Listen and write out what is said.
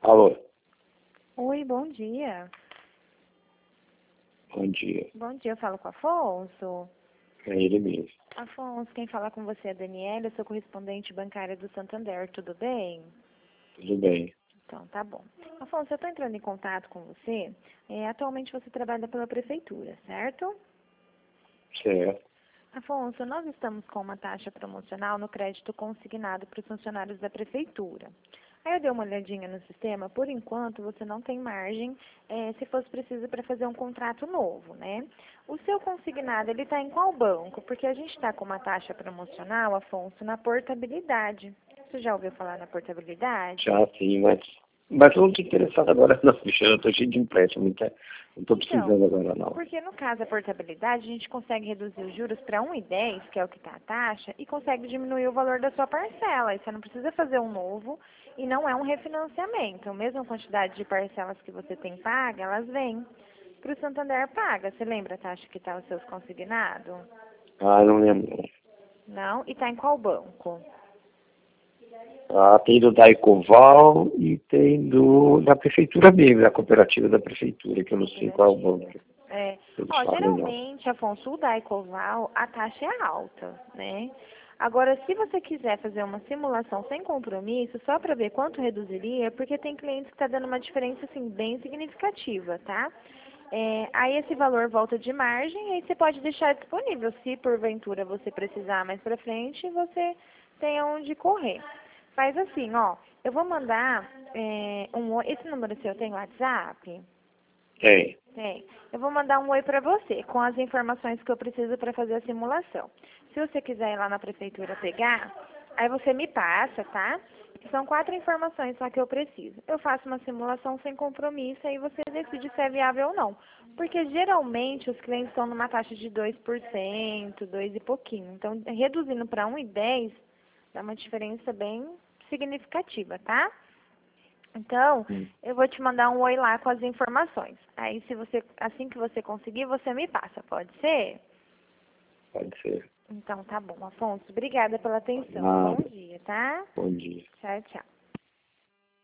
Alô, Oi, bom dia. bom dia. Bom dia, eu falo com o Afonso. É ele mesmo. Afonso, quem fala com você é a Daniela, eu sou correspondente bancária do Santander, tudo bem? Tudo bem. Então, tá bom. Afonso, eu estou entrando em contato com você. Atualmente você trabalha pela prefeitura, certo? Certo. Afonso, nós estamos com uma taxa promocional no crédito consignado para os funcionários da prefeitura. Aí eu dei uma olhadinha no sistema, por enquanto você não tem margem, se fosse preciso para fazer um contrato novo, né? O seu consignado, ele está em qual banco? Porque a gente está com uma taxa promocional, Afonso, na portabilidade. Você já ouviu falar na portabilidade? Já sim, mas eu não estou interessado agora não, bicho. Eu estou cheio de empréstimo, não estou Então, precisando agora não. porque no caso da portabilidade, a gente consegue reduzir os juros para 1,10, que é o que está a taxa, e consegue diminuir o valor da sua parcela. E você não precisa fazer um novo e não é um refinanciamento. A mesma quantidade de parcelas que você tem paga, elas vêm para o Santander paga. Você lembra a taxa que está os seus consignados? Ah, não lembro não. Não? E está em qual banco? Ah, tem do Daicoval e tem da prefeitura mesmo, da cooperativa da prefeitura, que eu não sei qual é o banco. É, Eles falam não. geralmente, Afonso, o Daicoval, a taxa é alta, né? Agora, se você quiser fazer uma simulação sem compromisso, só para ver quanto reduziria, porque tem clientes que está dando uma diferença, assim, bem significativa, tá? Aí esse valor volta de margem, aí você pode deixar disponível. Se porventura você precisar mais para frente, você tem onde correr. Faz assim, ó, eu vou mandar esse número seu tem WhatsApp? Tem. Tem. Eu vou mandar um oi para você, com as informações que eu preciso para fazer a simulação. Se você quiser ir lá na prefeitura pegar, aí você me passa, tá? São 4 informações só que eu preciso. Eu faço uma simulação sem compromisso, aí você decide se é viável ou não. Porque geralmente os clientes estão numa taxa de 2%, 2 e pouquinho. Então, reduzindo para 1,10, dá uma diferença bem significativa, tá? Então, eu vou te mandar um oi lá com as informações. Aí, assim que você conseguir, você me passa, pode ser? Pode ser. Então, tá bom, Afonso. Obrigada pela atenção. Bom Nada. dia, tá? Bom dia. Tchau, tchau.